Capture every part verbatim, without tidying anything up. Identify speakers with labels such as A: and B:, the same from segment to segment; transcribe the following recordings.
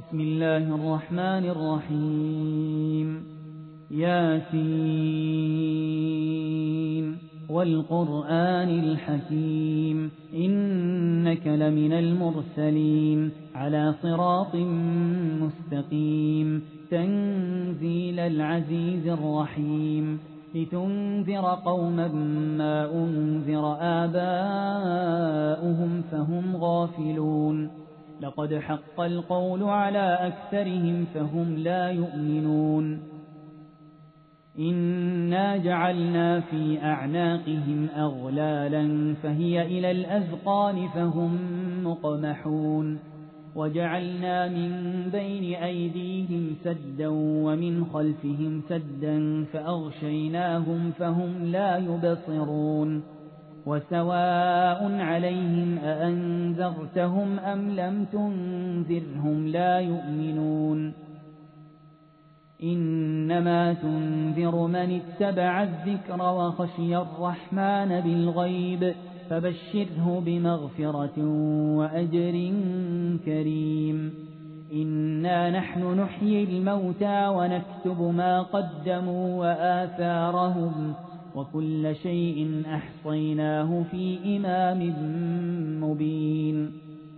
A: بسم الله الرحمن الرحيم. ياسين والقرآن الحكيم إنك لمن المرسلين على صراط مستقيم تنزيل العزيز الرحيم لتنذر قوما ما أنذر آباؤهم فهم غافلون لقد حق القول على أكثرهم فهم لا يؤمنون إنا جعلنا في أعناقهم أغلالا فهي إلى الأذقان فهم مقمحون وجعلنا من بين أيديهم سدا ومن خلفهم سدا فأغشيناهم فهم لا يبصرون وسواء عليهم أأنذرتهم أم لم تنذرهم لا يؤمنون إنما تنذر من اتبع الذكر وخشي الرحمن بالغيب فبشره بمغفرة وأجر كريم إنا نحن نحيي الموتى ونكتب ما قدموا وآثارهم وكل شيء أحصيناه في إمام مبين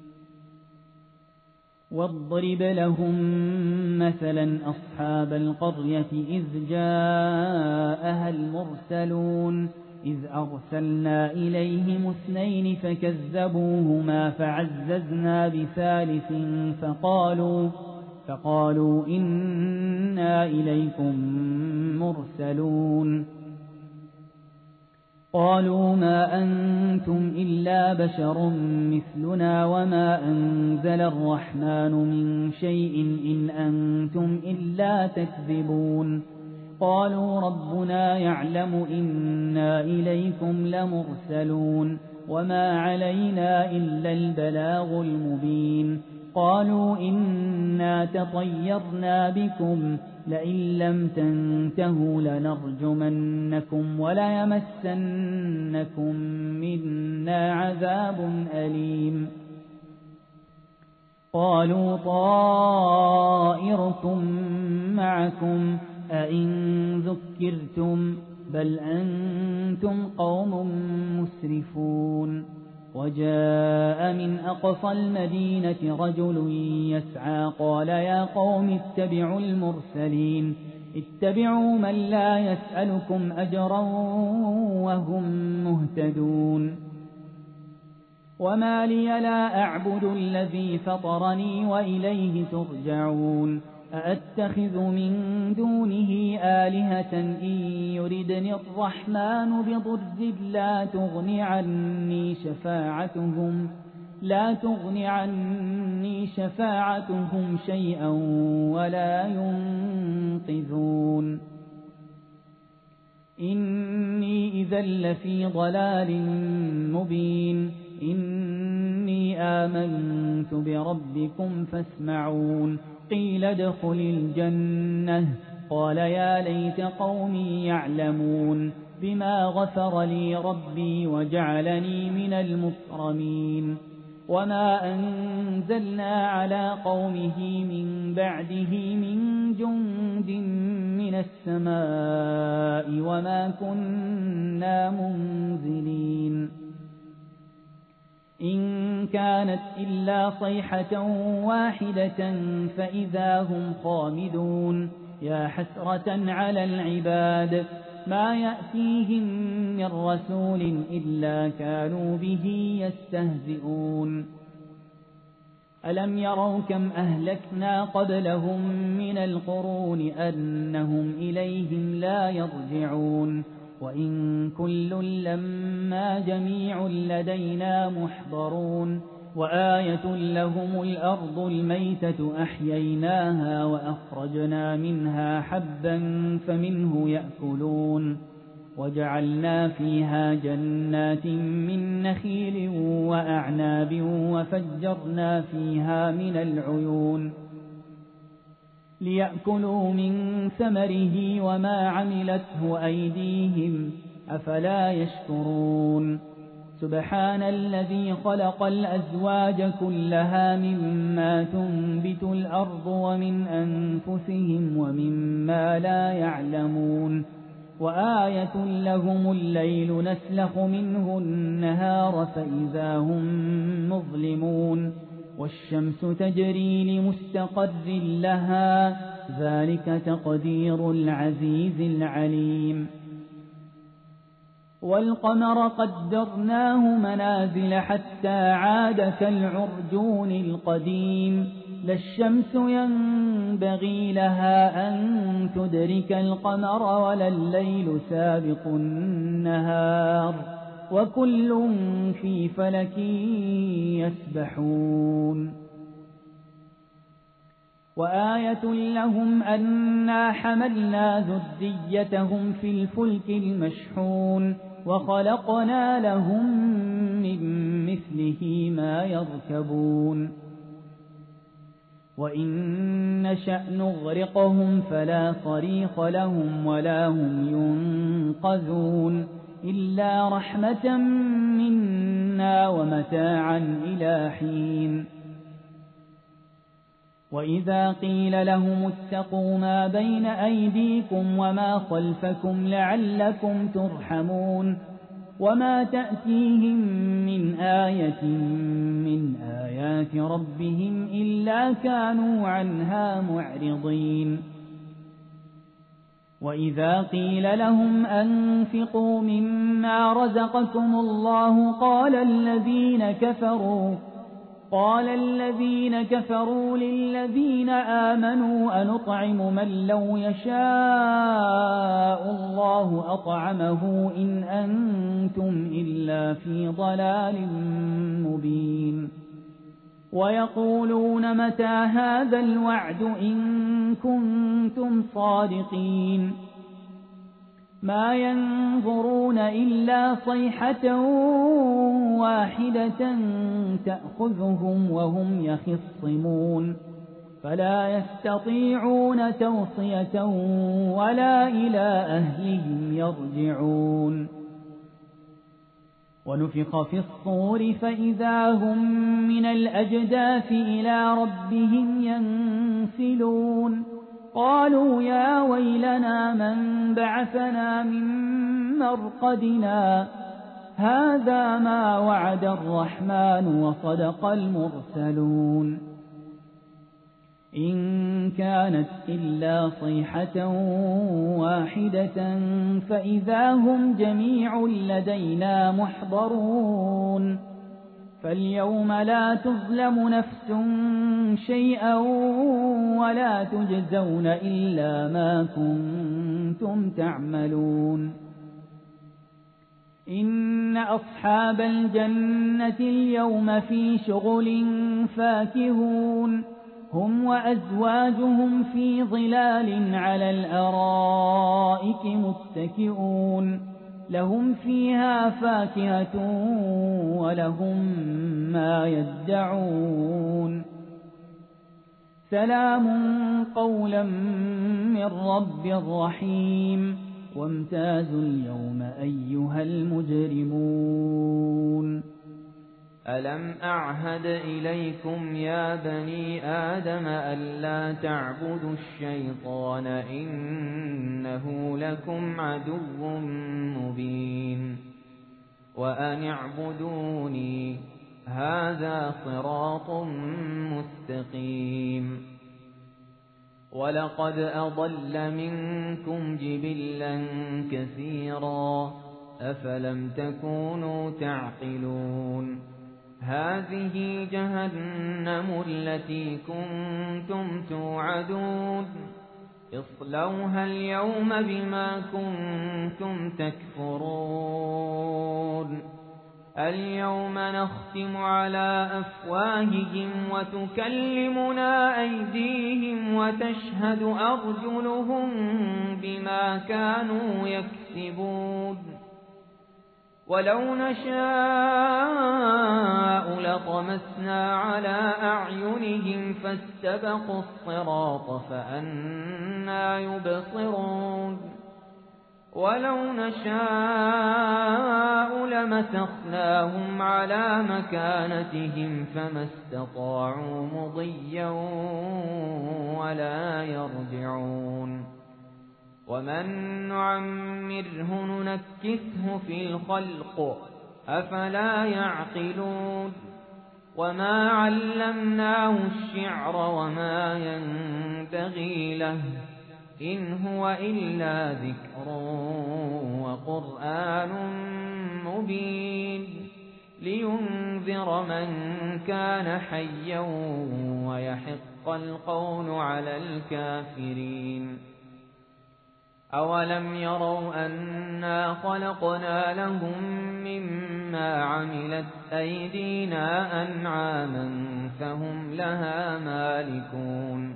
A: واضرب لهم مثلا أصحاب القرية إذ جاءها المرسلون إذ أرسلنا إليهم اثنين فكذبوهما فعززنا بثالث فقالوا فقالوا إنا إليكم مرسلون قالوا ما أنتم إلا بشر مثلنا وما أنزل الرحمن من شيء إن أنتم إلا تكذبون قالوا ربنا يعلم إنا إليكم لمرسلون وما علينا إلا البلاغ المبين قالوا إنا تطيرنا بكم لئن لم تنتهوا لنرجمنكم وليمسنكم منا عذاب أليم قالوا طائركم معكم أئن ذكرتم بل أنتم قوم مسرفون وجاء من أقصى المدينة رجل يسعى قال يا قوم اتبعوا المرسلين اتبعوا من لا يسألكم أجرا وهم مهتدون وما لي لا أعبد الذي فطرني وإليه ترجعون أأتخذ من دونه آلهة إن يردني الرحمن بضر لا تغن عني شفاعتهم لا تغن عني شفاعتهم شيئا ولا ينقذون إني إذا لفي ضلال مبين إني آمنت بربكم فاسمعون قيل ادخل الجنة قال يا ليت قومي يعلمون بما غفر لي ربي وجعلني من المكرمين وما أنزلنا على قومه من بعده من جند من السماء وما كنا منزلين إن كانت إلا صيحة واحدة فإذا هم خامدون يا حسرة على العباد ما يأتيهم من رسول إلا كانوا به يستهزئون ألم يروا كم أهلكنا قبلهم من القرون أنهم إليهم لا يرجعون وإن كل لما جميع لدينا محضرون وآية لهم الأرض الميتة أحييناها وأخرجنا منها حبا فمنه يأكلون وجعلنا فيها جنات من نخيل وأعناب وفجرنا فيها من العيون ليأكلوا من ثمره وما عملته أيديهم أفلا يشكرون سبحان الذي خلق الأزواج كلها مما تنبت الأرض ومن أنفسهم ومما لا يعلمون وآية لهم الليل نسلخ منه النهار فإذا هم مظلمون والشمس تجري لمستقر لها ذلك تقدير العزيز العليم والقمر قدرناه منازل حتى عاد كالعرجون القديم لا الشمس ينبغي لها أن تدرك القمر ولا الليل سابق النهار وكل في فلك يسبحون وآية لهم أنا حملنا ذريتهم في الفلك المشحون وخلقنا لهم من مثله ما يركبون وإن نشأ نغرقهم فلا صريخ لهم ولا هم ينقذون إلا رحمة منا ومتاعا إلى حين وإذا قيل لهم اتقوا ما بين أيديكم وما خلفكم لعلكم ترحمون وما تأتيهم من آية من آيات ربهم إلا كانوا عنها معرضين وإذا قيل لهم أنفقوا مما رزقكم الله قال الذين كفروا قال الذين كفروا للذين آمنوا أنطعم من لو يشاء الله أطعمه إن أنتم إلا في ضلال مبين ويقولون متى هذا الوعد إن كنتم صادقين ما ينظرون إلا صيحة واحدة تأخذهم وهم يخصمون فلا يستطيعون توصية ولا إلى أهلهم يرجعون ونفخ في الصور فإذا هم من الأجداث إلى ربهم ينسلون قالوا يا ويلنا من بعثنا من مرقدنا هذا ما وعد الرحمن وصدق المرسلون إن كانت إلا صيحة واحدة فإذا هم جميع لدينا محضرون فاليوم لا تظلم نفس شيئا ولا تجزون إلا ما كنتم تعملون إن أصحاب الجنة اليوم في شغل فاكهون هم وأزواجهم في ظلال على الأرائك متكئون لهم فيها فاكهة ولهم ما يدعون سلام قولا من رب رحيم وامتازوا اليوم أيها المجرمون
B: ألم أعهد إليكم يا بني آدم ألا تعبدوا الشيطان إنه لكم عدو مبين وأن اعبدوني هذا صراط مستقيم ولقد أضل منكم جبلا كثيرا أفلم تكونوا تعقلون هذه جهنم التي كنتم توعدون اصلوها اليوم بما كنتم تكفرون اليوم نختم على أفواههم وتكلمنا أيديهم وتشهد أرجلهم بما كانوا يكسبون ولو نشاء لطمسنا على أعينهم فاستبقوا الصراط فأنى يبصرون ولو نشاء لمسخناهم على مكانتهم فما استطاعوا مضيا ولا يرجعون ومن نعمره ننكثه في الخلق أفلا يعقلون وما علمناه الشعر وما ينبغي له إن هو إلا ذكر وقرآن مبين لينذر من كان حيا ويحق القول على الكافرين أولم يروا أنا خلقنا لهم مما عملت أيدينا أنعاما فهم لها مالكون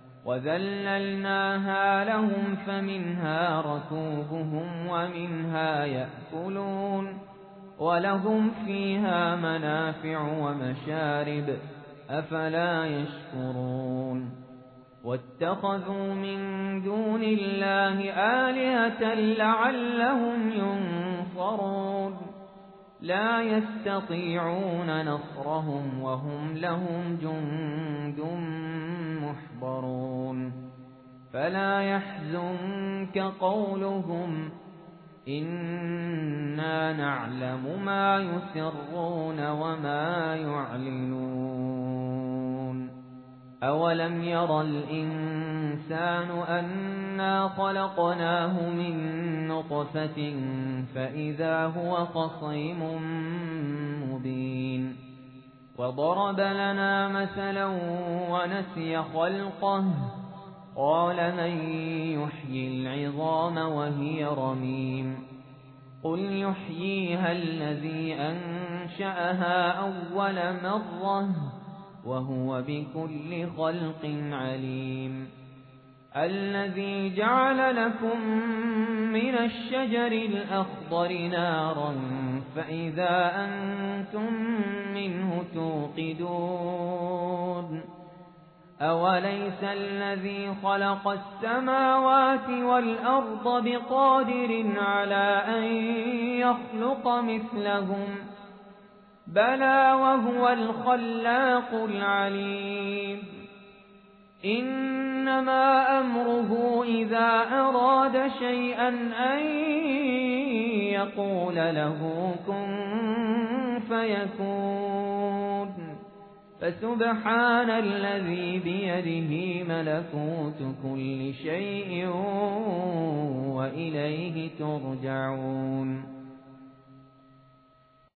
B: وذللناها لهم فمنها ركوبهم ومنها يأكلون ولهم فيها منافع ومشارب أفلا يشكرون واتخذوا من دون الله آلهة لعلهم ينصرون لا يستطيعون نصرهم وهم لهم جند محضرون فلا يحزنك قولهم إنا نعلم ما يسرون وما يعلنون أولم ير الإنسان أنا خلقناه من نطفة فإذا هو خصيم مبين وضرب لنا مثلا ونسي خلقه قال من يحيي العظام وهي رميم قل يحييها الذي أنشأها أول مرة وهو بكل خلق عليم الذي جعل لكم من الشجر الأخضر نارا فإذا أنتم منه توقدون أوليس الذي خلق السماوات والأرض بقادر على أن يخلق مثلهم بلى وهو الخلاق العليم إنما أمره إذا أراد شيئا أن يقول له كن فيكون فسبحان الذي بيده ملكوت كل شيء وإليه ترجعون